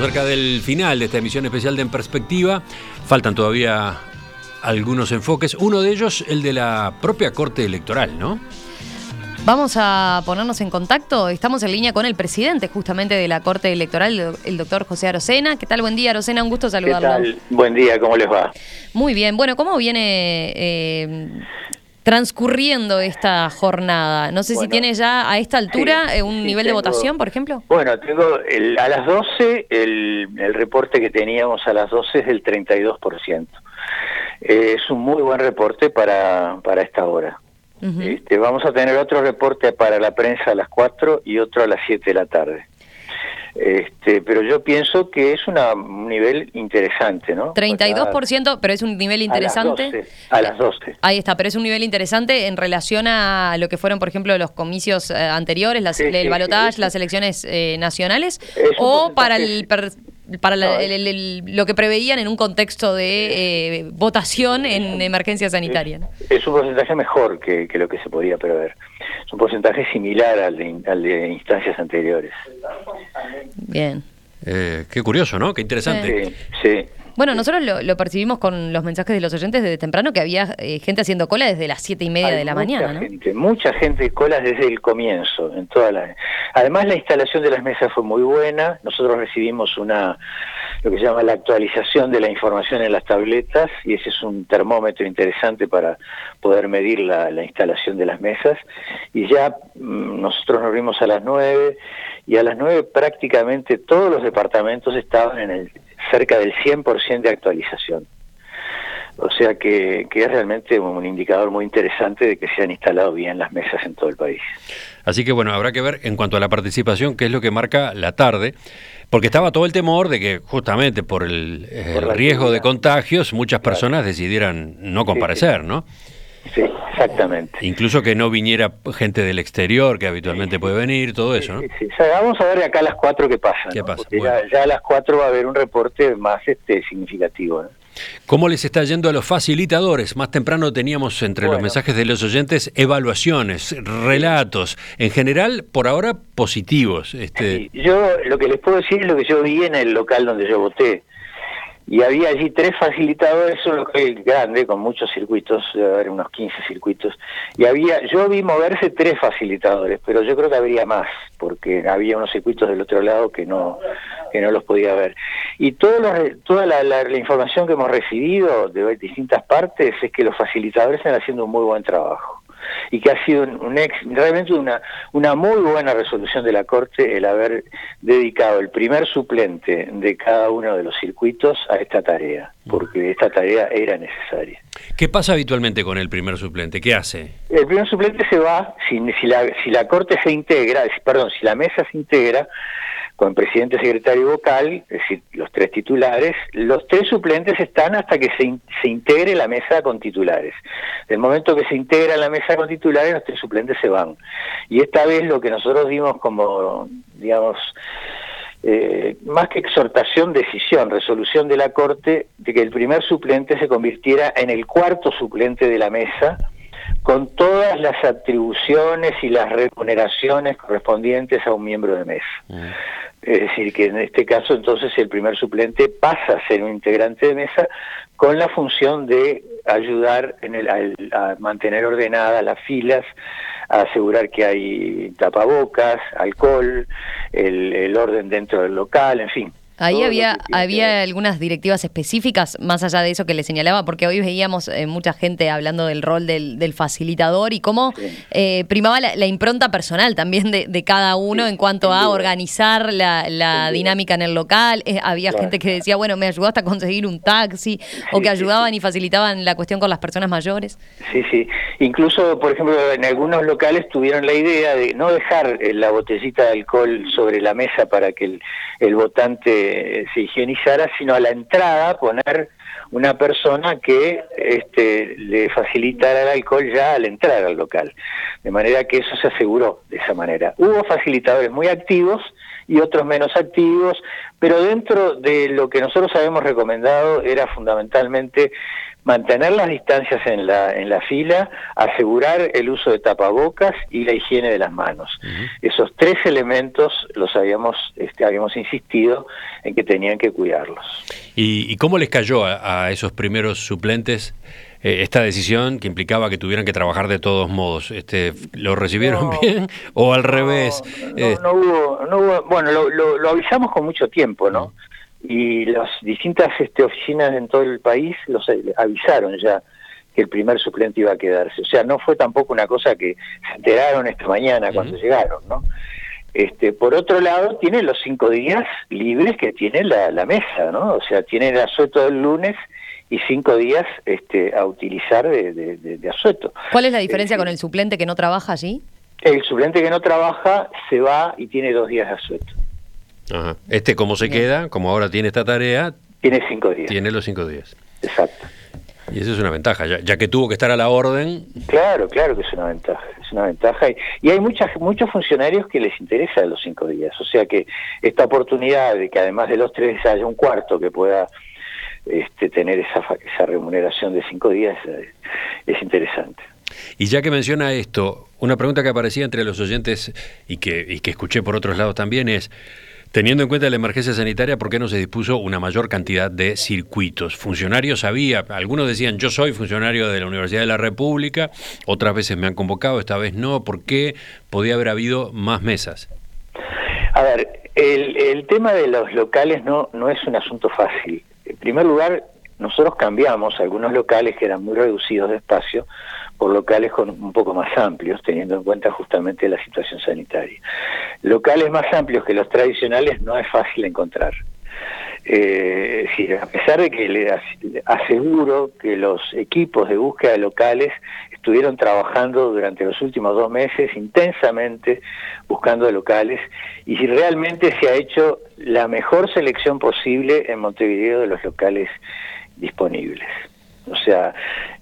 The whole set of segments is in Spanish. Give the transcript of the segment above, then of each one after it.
cerca del final de esta emisión especial de En Perspectiva. Faltan todavía algunos enfoques. Uno de ellos, el de la propia Corte Electoral, ¿no? Vamos a ponernos en contacto. Estamos en línea con el presidente justamente de la Corte Electoral, el doctor José Arocena. ¿Qué tal? Buen día, Arocena. Un gusto saludarlo. ¿Qué tal? Buen día, ¿cómo les va? Muy bien. Bueno, ¿cómo viene transcurriendo esta jornada? No sé si tiene ya a esta altura un nivel de votación, por ejemplo. Bueno, tengo a las 12, el reporte que teníamos a las 12 es del 32%. Es un muy buen reporte para esta hora. Vamos a tener otro reporte para la prensa a las 4 y otro a las 7 de la tarde. Pero yo pienso que es un nivel interesante, ¿no? 32%, pero es un nivel interesante. A las 12. Ahí está, pero es un nivel interesante en relación a lo que fueron, por ejemplo, los comicios anteriores, el balotaje, las elecciones nacionales, o para lo que preveían en un contexto de votación en emergencia sanitaria, ¿no? Es un porcentaje mejor que lo que se podía prever. Es un porcentaje similar al de instancias anteriores. Bien. Qué curioso, ¿no? Qué interesante. Sí. Bueno, nosotros lo percibimos con los mensajes de los oyentes desde temprano, que había gente haciendo cola desde las 7:30 de la mañana, ¿no? Mucha gente colas desde el comienzo. Además, la instalación de las mesas fue muy buena. Nosotros recibimos lo que se llama la actualización de la información en las tabletas, y ese es un termómetro interesante para poder medir la instalación de las mesas. Y ya nosotros nos vimos a las 9, y a las 9 prácticamente todos los departamentos estaban cerca del 100% de actualización. O sea que es realmente un indicador muy interesante de que se han instalado bien las mesas en todo el país. Así que bueno, habrá que ver en cuanto a la participación qué es lo que marca la tarde, porque estaba todo el temor de que justamente por el riesgo de contagios muchas personas decidieran no comparecer, ¿no? Sí, exactamente. Incluso que no viniera gente del exterior, que habitualmente puede venir, todo eso, ¿no? Sí. O sea, vamos a ver acá a las 4 qué pasa. ¿Qué pasa? Bueno. Ya a las 4 va a haber un reporte más significativo, ¿no? ¿Cómo les está yendo a los facilitadores? Más temprano teníamos entre los mensajes de los oyentes evaluaciones, relatos, en general, por ahora, positivos. Yo lo que les puedo decir es lo que yo vi en el local donde yo voté. Y había allí 3 facilitadores, un local grande, con muchos circuitos, debe haber unos 15 circuitos, y yo vi moverse 3 facilitadores, pero yo creo que habría más, porque había unos circuitos del otro lado que no los podía ver. Y toda la información que hemos recibido de distintas partes es que los facilitadores están haciendo un muy buen trabajo, y que ha sido realmente una muy buena resolución de la Corte el haber dedicado el primer suplente de cada uno de los circuitos a esta tarea, porque esta tarea era necesaria. ¿Qué pasa habitualmente con el primer suplente? ¿Qué hace? El primer suplente se va, si la Corte se integra, si la mesa se integra, con presidente, secretario y vocal, es decir, los 3 titulares, los 3 suplentes están hasta que se integre la mesa con titulares. Del momento que se integra la mesa con titulares, los 3 suplentes se van. Y esta vez lo que nosotros dimos como, digamos, más que exhortación, decisión, resolución de la Corte, de que el primer suplente se convirtiera en el 4º suplente de la mesa, con todas las atribuciones y las remuneraciones correspondientes a un miembro de mesa. Es decir, que en este caso entonces el primer suplente pasa a ser un integrante de mesa con la función de ayudar a mantener ordenadas las filas, a asegurar que hay tapabocas, alcohol, el orden dentro del local, en fin. Ahí había algunas directivas específicas, más allá de eso que le señalaba, porque hoy veíamos mucha gente hablando del rol del facilitador y cómo primaba la impronta personal también de cada uno en cuanto a organizar la dinámica en el local. Había gente que decía, bueno, me ayudó hasta conseguir un taxi, o que ayudaban y facilitaban la cuestión con las personas mayores. Sí. Incluso, por ejemplo, en algunos locales tuvieron la idea de no dejar la botellita de alcohol sobre la mesa para que el votante se higienizara, sino a la entrada poner una persona que le facilitara el alcohol ya al entrar al local, de manera que eso se aseguró de esa manera. Hubo facilitadores muy activos y otros menos activos, pero dentro de lo que nosotros habíamos recomendado era fundamentalmente mantener las distancias en la fila, asegurar el uso de tapabocas y la higiene de las manos. Esos 3 elementos los habíamos insistido en que tenían que cuidarlos. ¿Y cómo les cayó a esos primeros suplentes esta decisión que implicaba que tuvieran que trabajar de todos modos? ¿Lo recibieron bien o al revés? No hubo, bueno, lo avisamos con mucho tiempo, ¿no? Y las distintas oficinas en todo el país los avisaron ya que el primer suplente iba a quedarse. O sea, no fue tampoco una cosa que se enteraron esta mañana cuando llegaron, ¿no? Por otro lado, tiene los 5 días libres que tiene la mesa, ¿no? O sea, tiene el asueto del lunes y 5 días a utilizar de asueto. ¿Cuál es la diferencia con el suplente que no trabaja allí? El suplente que no trabaja se va y tiene 2 días de asueto. Ajá. Como se queda, como ahora tiene esta tarea, tiene 5 días. Tiene los 5 días. Exacto. Y eso es una ventaja, ya que tuvo que estar a la orden. Claro que es una ventaja. Y hay muchos funcionarios que les interesa los 5 días. O sea que esta oportunidad de que además de los 3 haya un cuarto que pueda tener esa remuneración de 5 días es interesante. Y ya que menciona esto, una pregunta que aparecía entre los oyentes y que escuché por otros lados también es: teniendo en cuenta la emergencia sanitaria, ¿por qué no se dispuso una mayor cantidad de circuitos? Funcionarios había, algunos decían, yo soy funcionario de la Universidad de la República, otras veces me han convocado, esta vez no. ¿Por qué podía haber habido más mesas? A ver, el tema de los locales no es un asunto fácil. En primer lugar, nosotros cambiamos algunos locales que eran muy reducidos de espacio por locales un poco más amplios, teniendo en cuenta justamente la situación sanitaria. Locales más amplios que los tradicionales no es fácil encontrar. A pesar de que le aseguro que los equipos de búsqueda de locales estuvieron trabajando durante los últimos 2 meses intensamente buscando locales, y si realmente se ha hecho la mejor selección posible en Montevideo de los locales disponibles. O sea,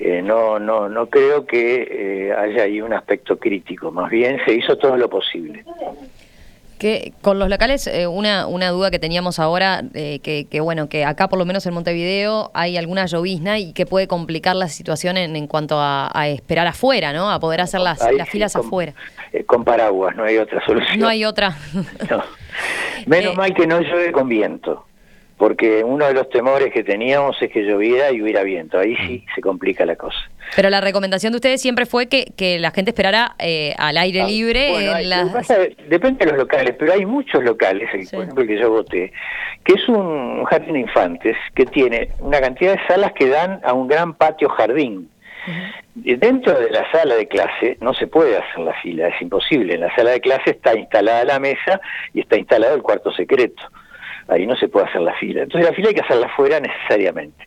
no creo que haya ahí un aspecto crítico, más bien se hizo todo lo posible. Que con los locales, una duda que teníamos ahora, que acá por lo menos en Montevideo hay alguna llovizna y que puede complicar la situación en cuanto a esperar afuera, ¿no? A poder hacer las filas afuera. Con paraguas, no hay otra solución. No hay otra. No. Menos mal que no llueve con viento, porque uno de los temores que teníamos es que lloviera y hubiera viento. Ahí sí se complica la cosa. Pero la recomendación de ustedes siempre fue que la gente esperara al aire libre. Bueno, depende de los locales, pero hay muchos locales, por ejemplo el que yo voté, que es un jardín de infantes que tiene una cantidad de salas que dan a un gran patio jardín. Dentro de la sala de clase no se puede hacer la fila, es imposible. En la sala de clase está instalada la mesa y está instalado el cuarto secreto. Ahí no se puede hacer la fila. Entonces la fila hay que hacerla afuera necesariamente.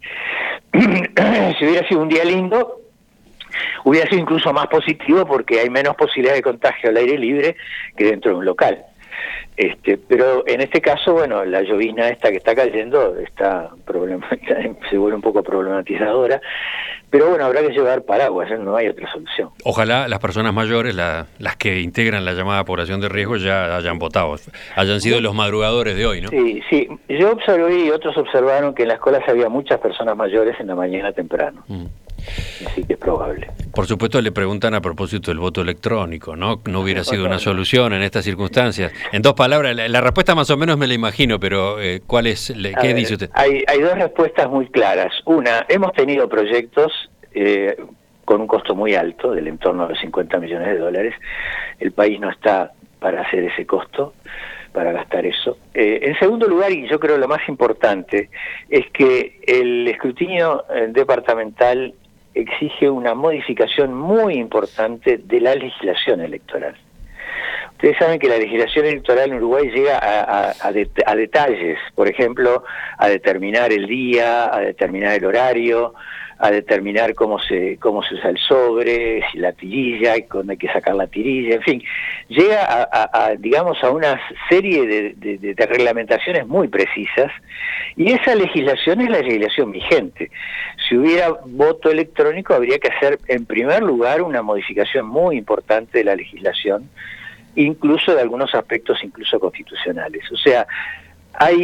Si hubiera sido un día lindo, hubiera sido incluso más positivo porque hay menos posibilidad de contagio al aire libre que dentro de un local. Pero en este caso, bueno, la llovizna esta que está cayendo se vuelve un poco problematizadora, pero bueno, habrá que llevar paraguas, no hay otra solución. Ojalá las personas mayores, las que integran la llamada población de riesgo, ya hayan votado, hayan sido los madrugadores de hoy, ¿no? Sí, yo observé y otros observaron que en las colas había muchas personas mayores en la mañana temprano. Así que es probable. Por supuesto le preguntan a propósito del voto electrónico, ¿no? No hubiera sido una solución en estas circunstancias. En 2 palabras, la respuesta más o menos me la imagino, pero ¿qué dice usted? Hay 2 respuestas muy claras. Una, hemos tenido proyectos con un costo muy alto, del entorno de $50 millones. El país no está para hacer ese costo, para gastar eso. En segundo lugar, y yo creo lo más importante, es que el escrutinio departamental exige una modificación muy importante de la legislación electoral. Ustedes saben que la legislación electoral en Uruguay llega a detalles, por ejemplo, a determinar el día, a determinar el horario, a determinar cómo se usa el sobre, si la tirilla, cuándo hay que sacar la tirilla, en fin, llega digamos a una serie de reglamentaciones muy precisas, y esa legislación es la legislación vigente. Si hubiera voto electrónico habría que hacer en primer lugar una modificación muy importante de la legislación, incluso de algunos aspectos incluso constitucionales. O sea, hay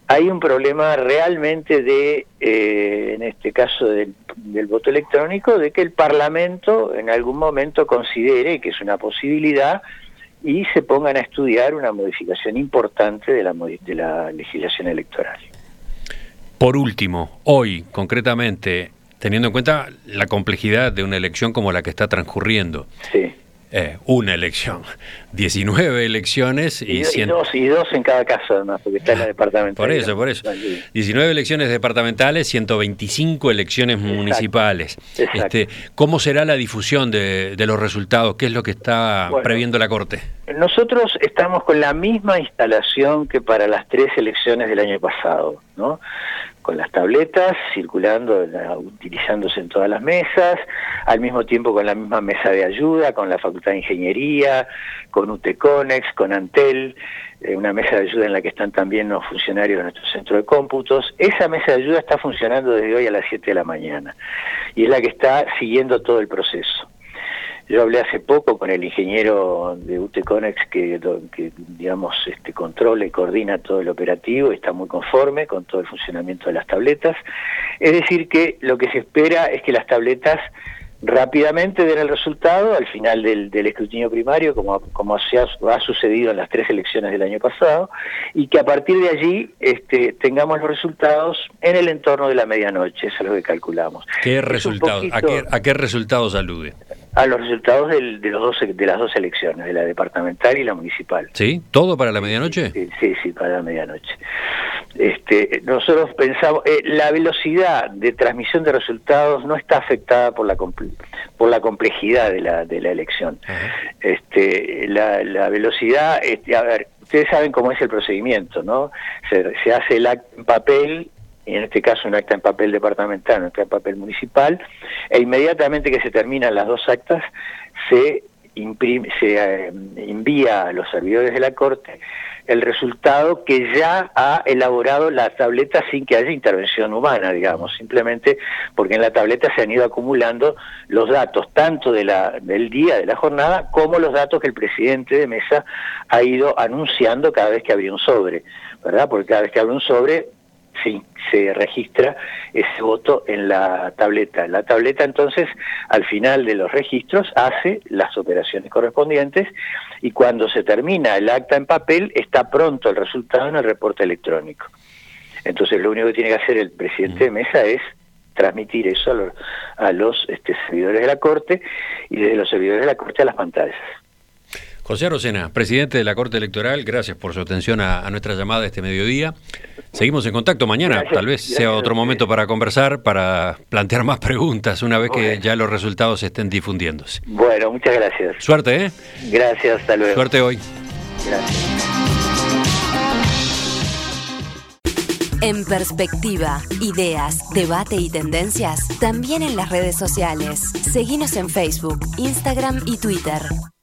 hay un problema realmente de, en este caso del voto electrónico, de que el Parlamento en algún momento considere que es una posibilidad y se pongan a estudiar una modificación importante de la legislación electoral. Por último, hoy, concretamente, teniendo en cuenta la complejidad de una elección como la que está transcurriendo, sí. Una elección, 19 elecciones y dos en cada caso, además, porque está en la departamental. Por eso. 19 elecciones departamentales, 125 elecciones municipales. Exacto. ¿Cómo será la difusión de los resultados? ¿Qué es lo que está previendo la Corte? Nosotros estamos con la misma instalación que para las 3 elecciones del año pasado, ¿no? Con las tabletas circulando, utilizándose en todas las mesas, al mismo tiempo con la misma mesa de ayuda, con la Facultad de Ingeniería, con UTECONEX, con Antel, una mesa de ayuda en la que están también los funcionarios de nuestro centro de cómputos. Esa mesa de ayuda está funcionando desde hoy a las 7 de la mañana y es la que está siguiendo todo el proceso. Yo hablé hace poco con el ingeniero de UTECONEX que digamos, controla y coordina todo el operativo, está muy conforme con todo el funcionamiento de las tabletas. Es decir, que lo que se espera es que las tabletas rápidamente den el resultado al final del escrutinio primario, como ha sucedido en las 3 elecciones del año pasado, y que a partir de allí tengamos los resultados en el entorno de la medianoche, eso es lo que calculamos. ¿Qué resultados? ¿A qué resultados alude? A los resultados de las dos elecciones, de la departamental y la municipal. ¿Sí? ¿Todo para la medianoche? Sí, para la medianoche. Nosotros pensamos, la velocidad de transmisión de resultados no está afectada por la complejidad de la elección. La velocidad, a ver, ustedes saben cómo es el procedimiento, ¿no? Se hace el acta en papel, y en este caso un acta en papel departamental, un acta en papel municipal, e inmediatamente que se terminan las 2 actas, se envía a los servidores de la Corte el resultado que ya ha elaborado la tableta sin que haya intervención humana, digamos, simplemente porque en la tableta se han ido acumulando los datos, tanto del día, de la jornada, como los datos que el presidente de mesa ha ido anunciando cada vez que abría un sobre, ¿verdad? Porque cada vez que abre un sobre, sí, se registra ese voto en la tableta. La tableta entonces, al final de los registros, hace las operaciones correspondientes y cuando se termina el acta en papel, está pronto el resultado en el reporte electrónico. Entonces lo único que tiene que hacer el presidente de mesa es transmitir eso a los servidores de la Corte y desde los servidores de la Corte a las pantallas. José Arocena, presidente de la Corte Electoral, gracias por su atención a nuestra llamada este mediodía. Seguimos en contacto mañana, gracias, tal vez sea otro momento para conversar, para plantear más preguntas una vez que ya los resultados estén difundiéndose. Bueno, muchas gracias. Suerte, ¿eh? Gracias, hasta luego. Suerte hoy. Gracias. En Perspectiva, ideas, debate y tendencias, también en las redes sociales. Seguinos en Facebook, Instagram y Twitter.